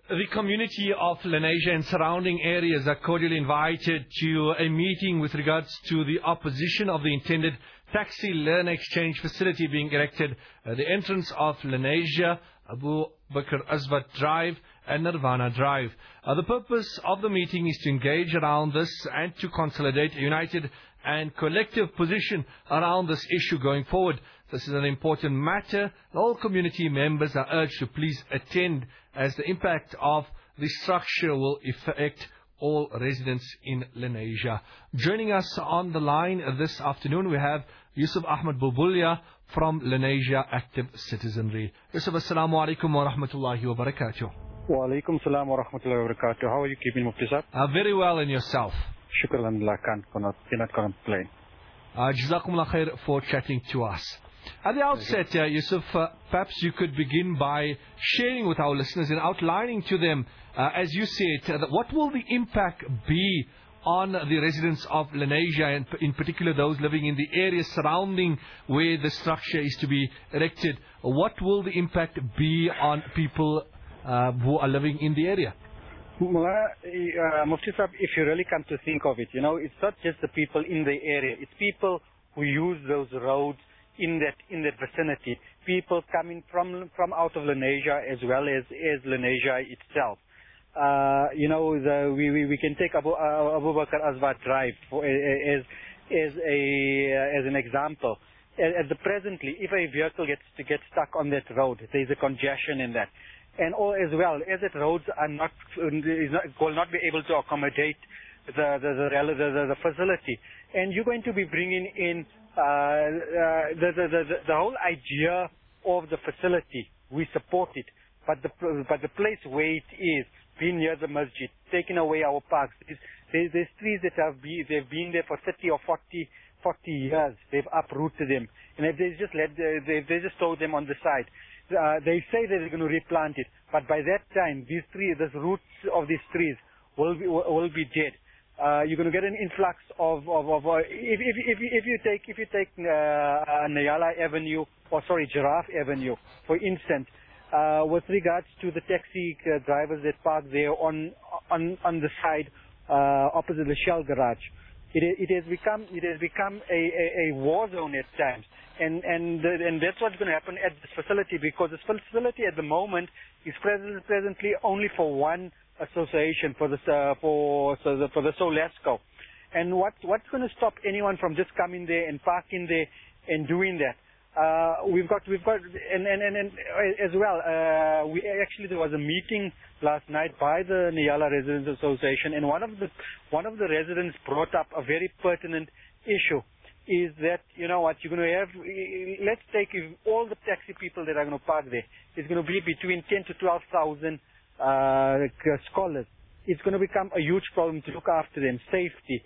The community of Lenasia and surrounding areas are cordially invited to a meeting with regards to the opposition of the intended taxi learn exchange facility being erected at the entrance of Lenasia, Abu Bakr Asvat Drive and Nirvana Drive. The purpose of the meeting is to engage around this and to consolidate a united and collective position around this issue going forward. This is an important matter. All community members are urged to please attend, as the impact of the structure will affect all residents in Lenasia. Joining us on the line this afternoon, we have Yusuf Ahmed Bulbulya from Lenasia Active Citizenry. Yusuf, assalamu alaikum wa rahmatullahi wa barakatuh. Wa alaikum salam wa rahmatullahi wa barakatuh. How are you keeping, Mufti Sahib? Very well, and yourself? Shukr alhamdulillah, cannot complain. Jazakumullah khair for chatting to us. At the outset, Yusuf, perhaps you could begin by sharing with our listeners and outlining to them, as you say it, what will the impact be on the residents of Lenasia, and in particular those living in the area surrounding where the structure is to be erected. What will the impact be on people who are living in the area? Mufti Sahib, if you really come to think of it, it's not just the people in the area. It's people who use those roads in that vicinity. People coming from out of Lenasia as well as Lenasia itself. We can take Abu Bakr Asvat Drive as an example. At the presently, if a vehicle gets stuck on that road, there is a congestion in that. And all as well, as that roads will not be able to accommodate the facility. And you're going to be bringing in the whole idea of the facility. We support it, but the place where it is, being near the masjid, taking away our parks. There's trees that they've been there for 30 or 40 years. They've uprooted them, and if they just throw them on the side. They say that they're going to replant it, but by that time, the roots of these trees will be dead. You're going to get an influx of if you take Nyala Avenue, Giraffe Avenue, for instance, with regards to the taxi drivers that park there on the side opposite the Shell garage. It has become a war zone at times, and that's what's going to happen at this facility, because this facility at the moment is presently only for one association, for the Solasco. And what's going to stop anyone from just coming there and parking there and doing that? We've got and as well. There was a meeting last night by the Nyala Residents Association, and one of the residents brought up a very pertinent issue. Is that you're going to have? Let's take all the taxi people that are going to park there. It's going to be between 10 to 12,000 scholars. It's going to become a huge problem to look after them, safety,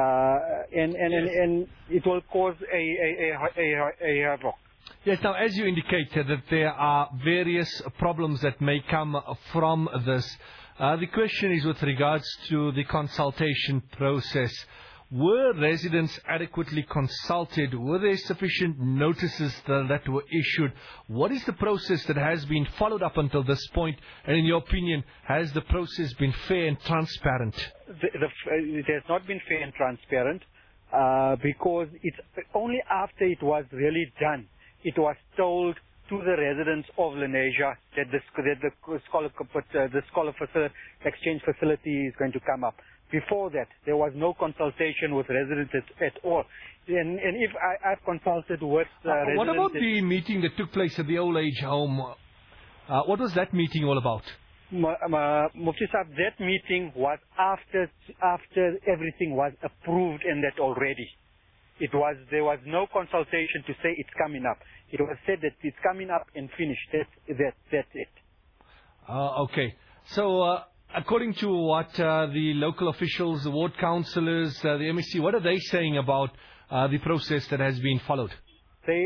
and it will cause a havoc. Yes, now as you indicated that there are various problems that may come from this, the question is with regards to the consultation process. Were residents adequately consulted? Were there sufficient notices that were issued? What is the process that has been followed up until this point? And in your opinion, has the process been fair and transparent? It has not been fair and transparent because it's only after it was really done. It was told to the residents of Lenasia that the scholar exchange facility is going to come up. Before that, there was no consultation with residents at all. And if I've consulted with residents... What about the meeting that took place at the old age home? What was that meeting all about? Mufti Sahib, that meeting was after everything was approved and that already. There was no consultation to say it's coming up. It was said that it's coming up and finished. That's it. Okay. So... according to what the local officials, the ward councillors, the MEC, what are they saying about the process that has been followed? They,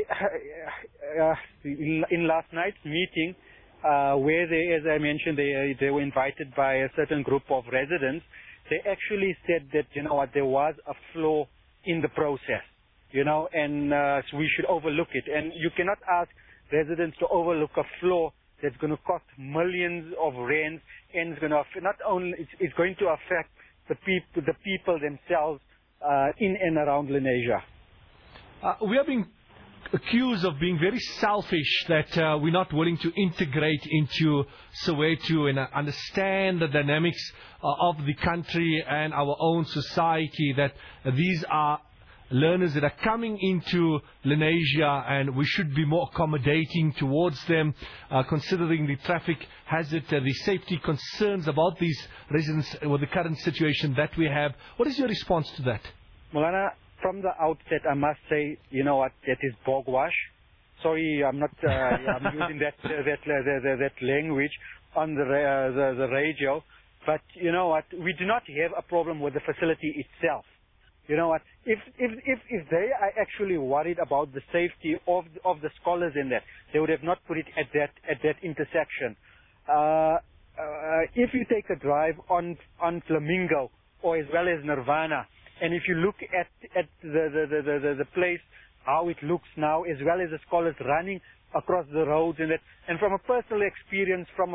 in last night's meeting, where as I mentioned, they were invited by a certain group of residents, they actually said that, there was a flaw in the process, and so we should overlook it. And you cannot ask residents to overlook a flaw that's going to cost millions of rands, and it's going to not only it's going to affect the people themselves in and around Lenasia. We are being accused of being very selfish, that we're not willing to integrate into Soweto and understand the dynamics of the country and our own society, that these are learners that are coming into Lenasia and we should be more accommodating towards them, considering the traffic hazard, the safety concerns about these residents with the current situation that we have. What is your response to that? Molana, from the outset, I must say, you know what, that is bogwash. Sorry, I'm not. I'm using that language on the radio. But you know what, we do not have a problem with the facility itself. You know what, if they are actually worried about the safety of the scholars in that, they would have not put it at that intersection. If you take a drive on Flamingo or as well as Nirvana, and if you look at the place, how it looks now, as well as the scholars running across the roads and that, and from a personal experience from a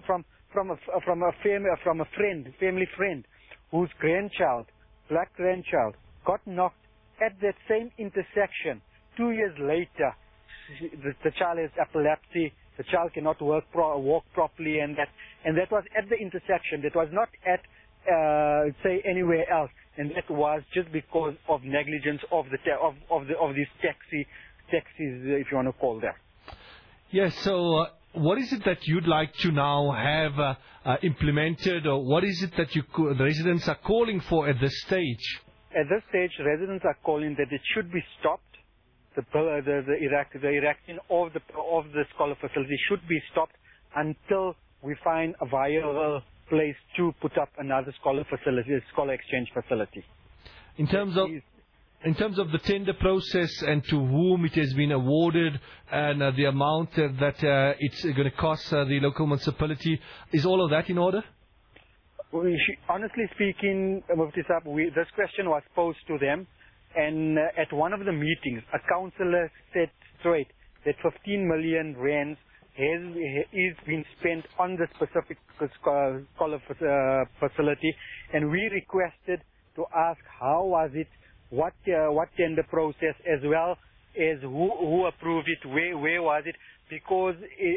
family friend, whose black grandchild, got knocked at that same intersection. 2 years later, the child has epilepsy. The child cannot walk properly, and that was at the intersection. That was not at say anywhere else, and that was just because of negligence of these taxis, if you want to call them. Yes. So, what is it that you'd like to now have implemented, or what is it that the residents are calling for at this stage? At this stage, residents are calling that it should be stopped. The erecting of the scholar facility should be stopped until we find a viable place to put up another scholar facility, a scholar exchange facility. In terms of the tender process and to whom it has been awarded and the amount that it's going to cost the local municipality, is all of that in order? Honestly speaking, Mufti Saab, this question was posed to them, and at one of the meetings, a councillor said straight that 15 million rands is being spent on the specific scholar facility, and we requested to ask how was it, what tender process, as well as who approved it, where was it, because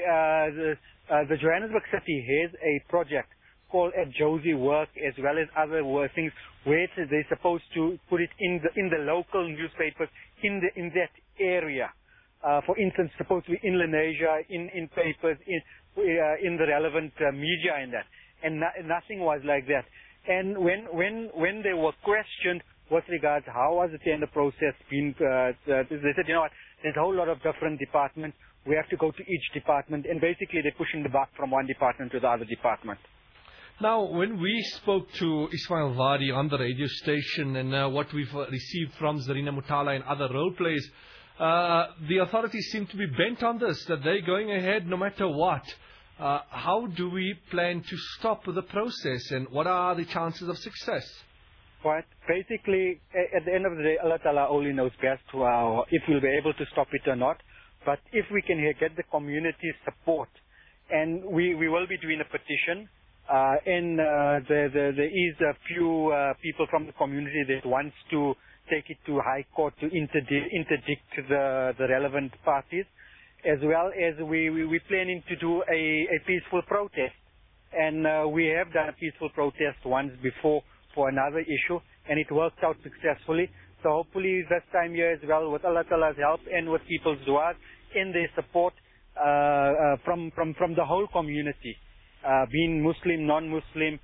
the Johannesburg City has a project called at Josie Work, as well as other things where they're supposed to put it in the local newspapers in that area. For instance, supposed to be in Lenasia, in papers, in the relevant media and that, and nothing was like that. And when they were questioned with regards how was the tender process been, they said, you know what, there's a whole lot of different departments. We have to go to each department, and basically they're pushing the buck from one department to the other department. Now, when we spoke to Ismail Wadi on the radio station and what we've received from Zarina Mutala and other role players, the authorities seem to be bent on this, that they're going ahead no matter what. How do we plan to stop the process, and what are the chances of success? Right. Basically, at the end of the day, Allah Ta'ala only knows best if we'll be able to stop it or not. But if we can get the community support, and we will be doing a petition, and there is a few people from the community that wants to take it to High Court to interdict the relevant parties, as well as we're planning to do a peaceful protest. And we have done a peaceful protest once before for another issue, and it worked out successfully. So hopefully this time here as well, with Allah Ta'ala's help and with people's du'as and their support from the whole community, being Muslim, non-Muslim,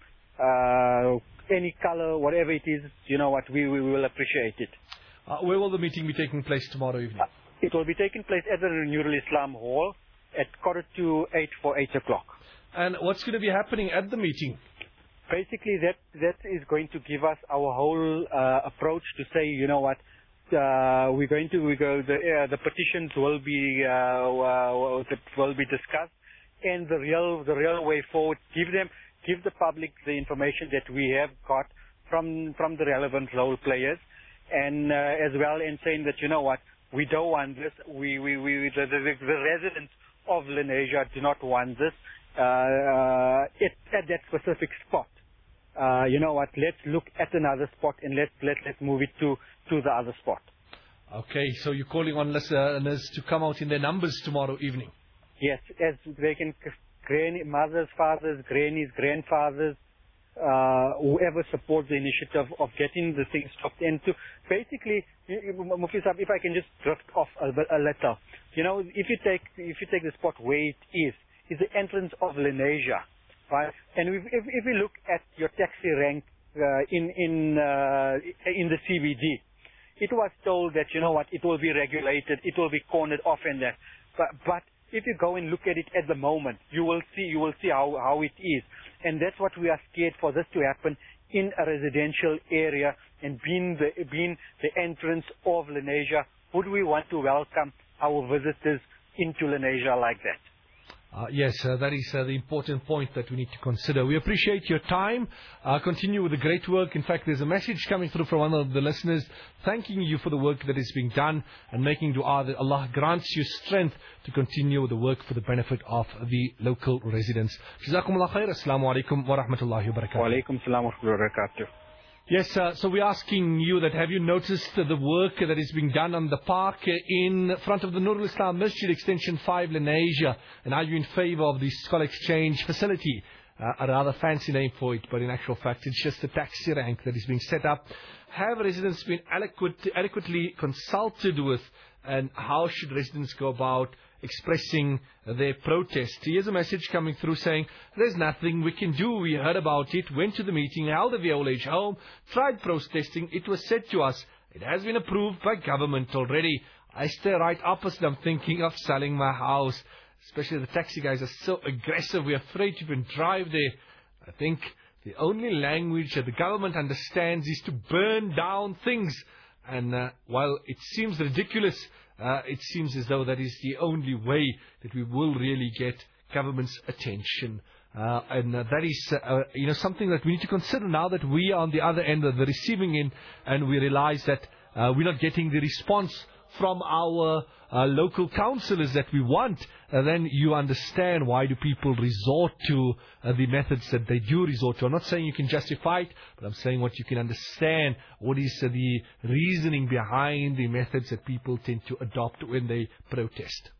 any color, whatever it is, you know what, we will appreciate it. Where will the meeting be taking place tomorrow evening? It will be taking place at the Nurul Islam Hall at 7:45 for 8 o'clock. And what's going to be happening at the meeting? Basically, that is going to give us our whole approach to say, you know what, the petitions will be discussed, and the real way forward. Give the public the information that we have got from the relevant role players, and as well in saying that, you know what, we don't want this. The residents of Lenasia do not want this at that specific spot. You know what? Let's look at another spot and let's move it to the other spot. Okay, so you're calling on listeners to come out in their numbers tomorrow evening. Yes, as they can, mothers, fathers, grannies, grandfathers, whoever supports the initiative of getting the thing stopped. And to basically, Mufti Sahib, if I can just drift off a little, you know, if you take the spot where it is the entrance of Lenasia, right? And if we look at your taxi rank in the CBD, it was told that, you know what, it will be regulated, it will be cornered off and that. But if you go and look at it at the moment, you will see how it is. And that's what we are scared for this to happen in a residential area and being the entrance of Lenasia. Would we want to welcome our visitors into Lenasia like that? Yes, that is the important point that we need to consider. We appreciate your time. Continue with the great work. In fact, there's a message coming through from one of the listeners thanking you for the work that is being done and making dua that Allah grants you strength to continue the work for the benefit of the local residents. Jazakumullah khair. Assalamu alaikum wa rahmatullahi wa barakatuh. Wa alaikum salam wa rahmatullahi wa barakatuh. Yes, so we're asking you that have you noticed the work that is being done on the park in front of the Nurul Islam Masjid Extension 5 Lenasia, and are you in favor of the Scholar Exchange facility? A rather fancy name for it, but in actual fact it's just a taxi rank that is being set up. Have residents been adequately consulted with, and how should residents go about expressing their protest? Here's a message coming through saying, there's nothing we can do. We heard about it, went to the meeting, held at the old age home, tried protesting. It was said to us, it has been approved by government already. I stay right opposite. I'm thinking of selling my house. Especially the taxi guys are so aggressive. We're afraid to even drive there. I think the only language that the government understands is to burn down things. And while it seems ridiculous, it seems as though that is the only way that we will really get government's attention. And that is something that we need to consider now that we are on the other end of the receiving end, and we realize that we're not getting the response from our local councillors that we want. Then you understand why do people resort to the methods that they do resort to. I'm not saying you can justify it, but I'm saying what you can understand. What is the reasoning behind the methods that people tend to adopt when they protest?